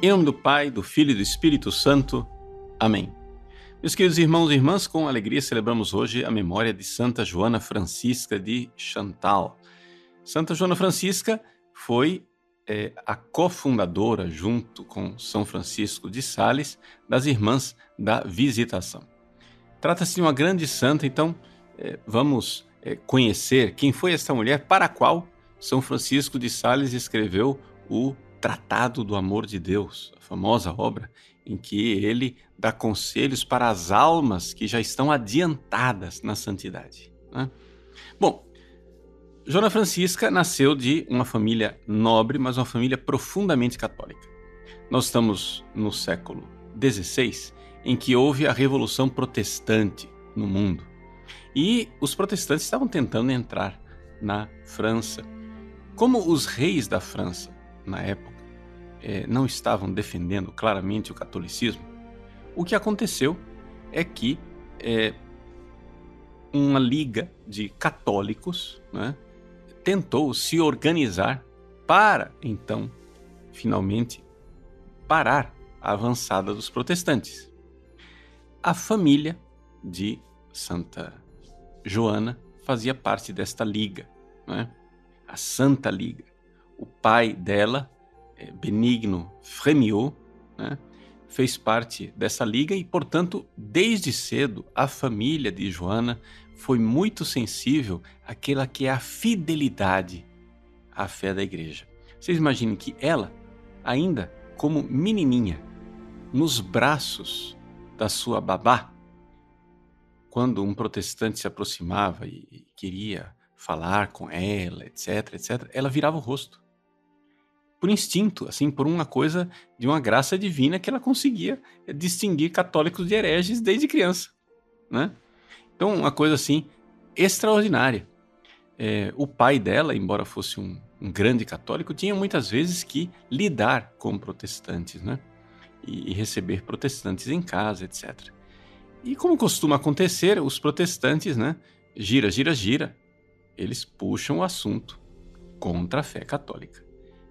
Em nome do Pai, do Filho e do Espírito Santo. Amém. Meus queridos irmãos e irmãs, com alegria celebramos hoje a memória de Santa Joana Francisca de Chantal. Santa Joana Francisca foi a cofundadora, junto com São Francisco de Sales, das Irmãs da Visitação. Trata-se de uma grande santa, então vamos conhecer quem foi esta mulher para a qual São Francisco de Sales escreveu o Tratado do Amor de Deus, a famosa obra em que ele dá conselhos para as almas que já estão adiantadas na santidade, né? Bom, Joana Francisca nasceu de uma família nobre, mas uma família profundamente católica. Nós estamos no século XVI, em que houve a Revolução Protestante no mundo. E os protestantes estavam tentando entrar na França. Como os reis da França, na época, não estavam defendendo claramente o catolicismo, o que aconteceu é que uma liga de católicos, né, tentou se organizar para, então, finalmente, parar a avançada dos protestantes. A família de Santa Joana fazia parte desta liga, né? A Santa Liga. O pai dela, Benigno Frémiot, né, fez parte dessa liga e, portanto, desde cedo, a família de Joana foi muito sensível àquela que é a fidelidade à fé da igreja. Vocês imaginem que ela, ainda como menininha, nos braços da sua babá, quando um protestante se aproximava e queria falar com ela, etc, ela virava o rosto. Por instinto, assim, por uma coisa de uma graça divina que ela conseguia distinguir católicos de hereges desde criança, né? Então, uma coisa assim extraordinária. O pai dela, embora fosse um grande católico, tinha muitas vezes que lidar com protestantes, né? E receber protestantes em casa, etc. E como costuma acontecer, os protestantes, né? Gira, eles puxam o assunto contra a fé católica.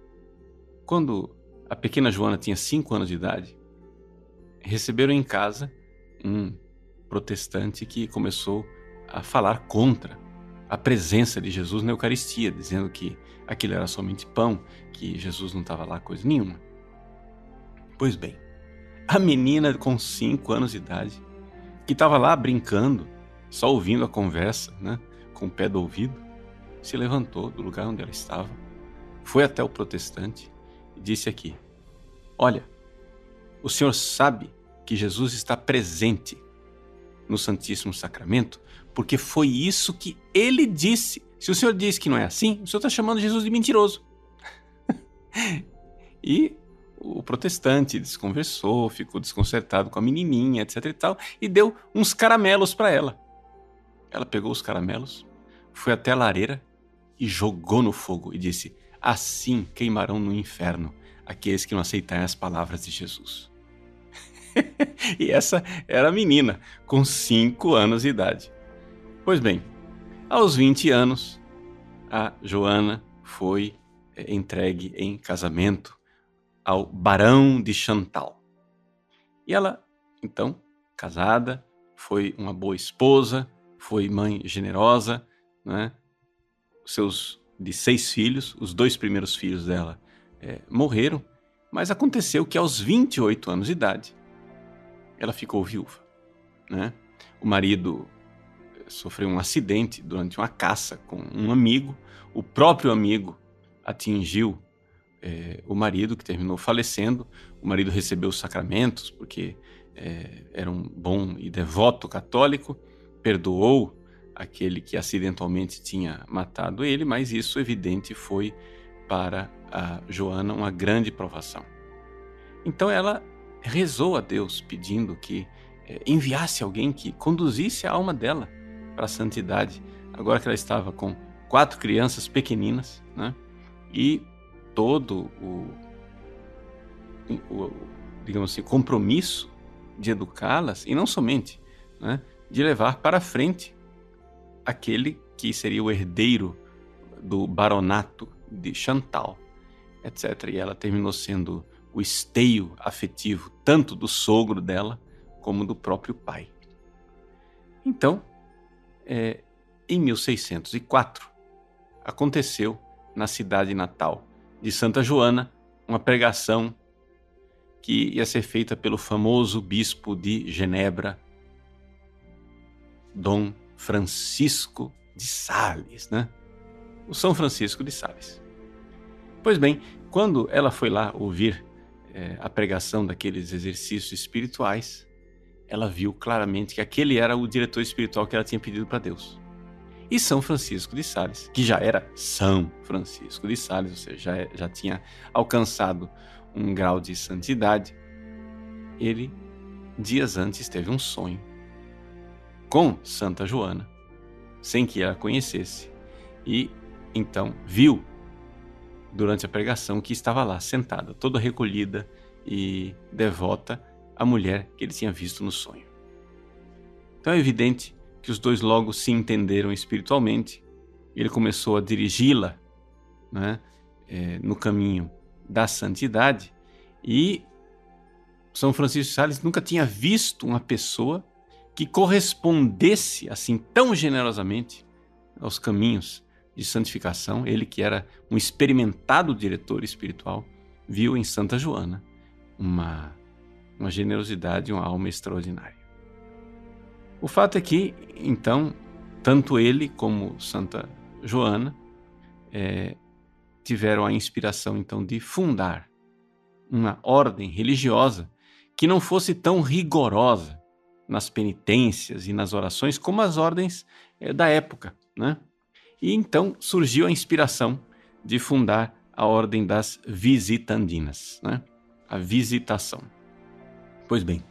Quando a pequena Joana tinha 5 anos de idade, receberam em casa um protestante que começou a falar contra a presença de Jesus na Eucaristia, dizendo que aquilo era somente pão, que Jesus não estava lá coisa nenhuma. Pois bem, a menina com 5 anos de idade, que estava lá brincando, só ouvindo a conversa, né, com o pé do ouvido, se levantou do lugar onde ela estava, foi até o protestante e disse aqui: olha, o senhor sabe que Jesus está presente no Santíssimo Sacramento, porque foi isso que ele disse. Se o senhor diz que não é assim, o senhor está chamando Jesus de mentiroso. E o protestante desconversou, ficou desconcertado com a menininha, etc e tal, e deu uns caramelos para ela. Ela pegou os caramelos, foi até a lareira e jogou no fogo e disse: assim queimarão no inferno aqueles que não aceitarem as palavras de Jesus. E essa era a menina, com 5 anos de idade. Pois bem, aos 20 anos, a Joana foi entregue em casamento ao Barão de Chantal. E ela, então, casada, foi uma boa esposa, foi mãe generosa, né? De 6 filhos, os 2 primeiros filhos dela morreram, mas aconteceu que aos 28 anos de idade, ela ficou viúva, né? O marido sofreu um acidente durante uma caça com um amigo. O próprio amigo atingiu o marido, que terminou falecendo. O marido recebeu os sacramentos porque era um bom e devoto católico, perdoou aquele que acidentalmente tinha matado ele, mas isso, evidente, foi para a Joana uma grande provação. Então ela rezou a Deus pedindo que enviasse alguém que conduzisse a alma dela para a santidade, agora que ela estava com 4 crianças pequeninas, né? E todo digamos assim, compromisso de educá-las, e não somente, né, de levar para frente aquele que seria o herdeiro do baronato de Chantal, etc. E ela terminou sendo o esteio afetivo tanto do sogro dela como do próprio pai. Então, em 1604, aconteceu na cidade natal de Santa Joana uma pregação que ia ser feita pelo famoso bispo de Genebra, Dom Francisco de Sales, né? O São Francisco de Sales. Pois bem, quando ela foi lá ouvir a pregação daqueles exercícios espirituais, ela viu claramente que aquele era o diretor espiritual que ela tinha pedido para Deus. E São Francisco de Sales, que já era São Francisco de Sales, ou seja, já tinha alcançado um grau de santidade, ele, dias antes, teve um sonho com Santa Joana, sem que ela conhecesse, e então viu, durante a pregação, que estava lá, sentada, toda recolhida e devota, a mulher que ele tinha visto no sonho. Então é evidente que os dois logo se entenderam espiritualmente. Ele começou a dirigi-la, né, no caminho da santidade, e São Francisco de Sales nunca tinha visto uma pessoa que correspondesse assim tão generosamente aos caminhos de santificação. Ele, que era um experimentado diretor espiritual, viu em Santa Joana uma generosidade, uma alma extraordinária. O fato é que, então, tanto ele como Santa Joana tiveram a inspiração, então, de fundar uma ordem religiosa que não fosse tão rigorosa nas penitências e nas orações como as ordens da época, né? E então surgiu a inspiração de fundar a ordem das visitandinas, né? A visitação. Pois bem,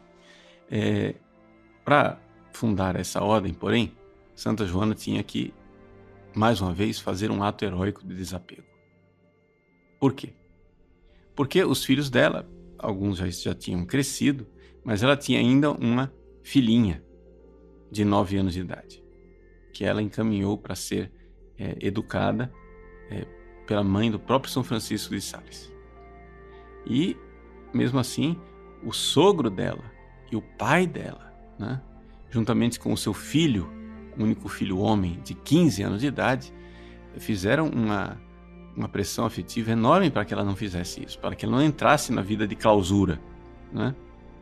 para fundar essa ordem, porém, Santa Joana tinha que, mais uma vez, fazer um ato heróico de desapego. Por quê? Porque os filhos dela, alguns já tinham crescido, mas ela tinha ainda uma filhinha de 9 anos de idade, que ela encaminhou para ser educada pela mãe do próprio São Francisco de Sales. E, mesmo assim, o sogro dela e o pai dela, né, juntamente com o seu filho, o único filho homem de 15 anos de idade, fizeram uma pressão afetiva enorme para que ela não fizesse isso, para que ela não entrasse na vida de clausura, né?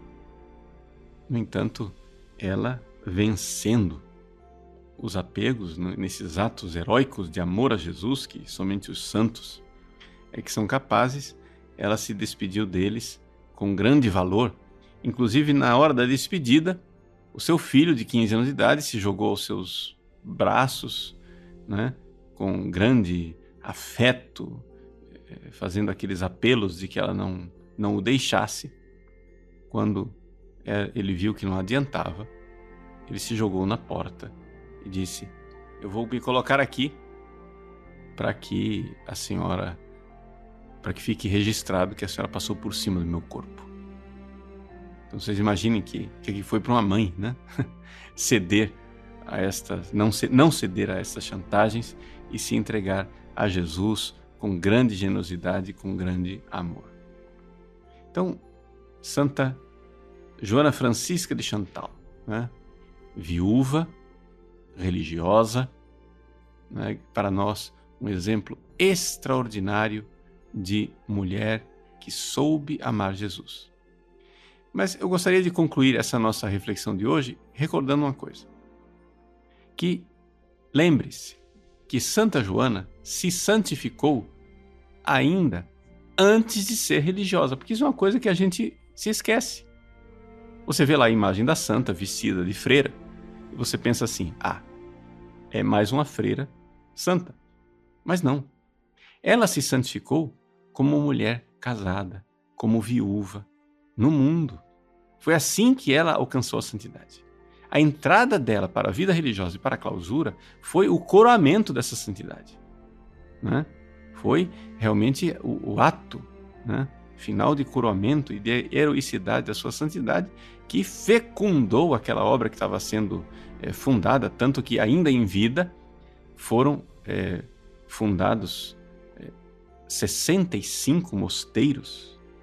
No entanto, ela, vencendo os apegos nesses atos heróicos de amor a Jesus, que somente os santos que são capazes, ela se despediu deles com grande valor. Inclusive, na hora da despedida, o seu filho de 15 anos de idade se jogou aos seus braços, né, com grande afeto, fazendo aqueles apelos de que ela não o deixasse. Quando ele viu que não adiantava, ele se jogou na porta e disse: eu vou me colocar aqui para que a senhora, para que fique registrado que a senhora passou por cima do meu corpo. Então vocês imaginem que foi para uma mãe, né? Ceder a estas, não ceder a estas chantagens e se entregar a Jesus com grande generosidade e com grande amor. Então, Santa Joana Francisca de Chantal, né? Viúva, religiosa, né? Para nós um exemplo extraordinário de mulher que soube amar Jesus. Mas eu gostaria de concluir essa nossa reflexão de hoje recordando uma coisa. Que lembre-se que Santa Joana se santificou ainda antes de ser religiosa, porque isso é uma coisa que a gente se esquece. Você vê lá a imagem da santa vestida de freira e você pensa assim: é mais uma freira santa. Mas não. Ela se santificou como mulher casada, como viúva, no mundo. Foi assim que ela alcançou a santidade. A entrada dela para a vida religiosa e para a clausura foi o coroamento dessa santidade, né? Foi realmente o ato, né, final de coroamento e de heroicidade da sua santidade que fecundou aquela obra que estava sendo fundada, tanto que ainda em vida foram fundados 65 mosteiros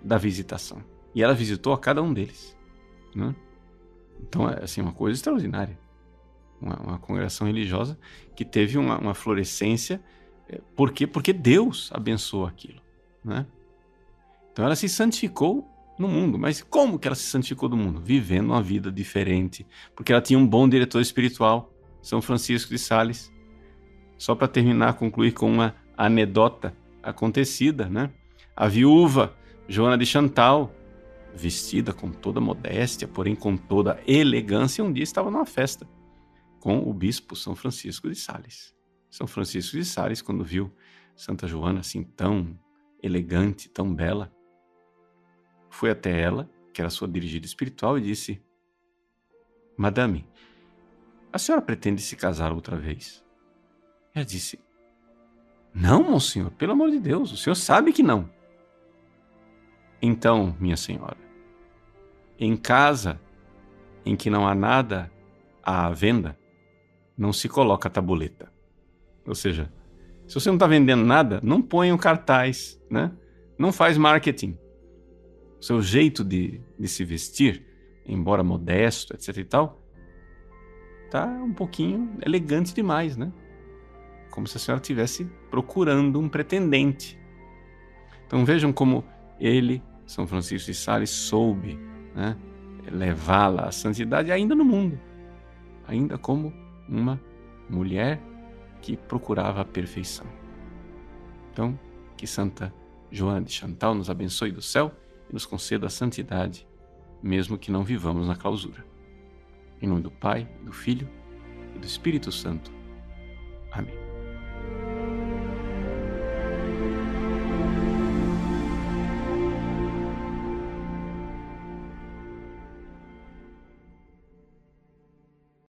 da visitação. E ela visitou a cada um deles, né? Então, é assim, uma coisa extraordinária. Uma congregação religiosa que teve uma florescência. Por quê? Porque Deus abençoou aquilo, né? Então ela se santificou no mundo. Mas como que ela se santificou do mundo? Vivendo uma vida diferente. Porque ela tinha um bom diretor espiritual, São Francisco de Sales. Só para terminar, concluir com uma anedota acontecida, né? A viúva Joana de Chantal, vestida com toda modéstia, porém com toda elegância, um dia estava numa festa com o bispo São Francisco de Sales. São Francisco de Sales, quando viu Santa Joana assim tão elegante, tão bela, foi até ela, que era sua dirigida espiritual, e disse: Madame, a senhora pretende se casar outra vez? Ela disse: Não, monsenhor, pelo amor de Deus, o senhor sabe que não. Então, minha senhora, em casa em que não há nada à venda, não se coloca tabuleta. Ou seja, se você não está vendendo nada, não põe um cartaz, né? Não faz marketing. O seu jeito de se vestir, embora modesto, etc e tal, tá um pouquinho elegante demais, né? Como se a senhora estivesse procurando um pretendente. Então vejam como ele, São Francisco de Sales, soube, né, levá-la à santidade ainda no mundo, ainda como uma mulher que procurava a perfeição. Então, que Santa Joana de Chantal nos abençoe do céu e nos conceda a santidade, mesmo que não vivamos na clausura. Em nome do Pai, do Filho e do Espírito Santo. Amém.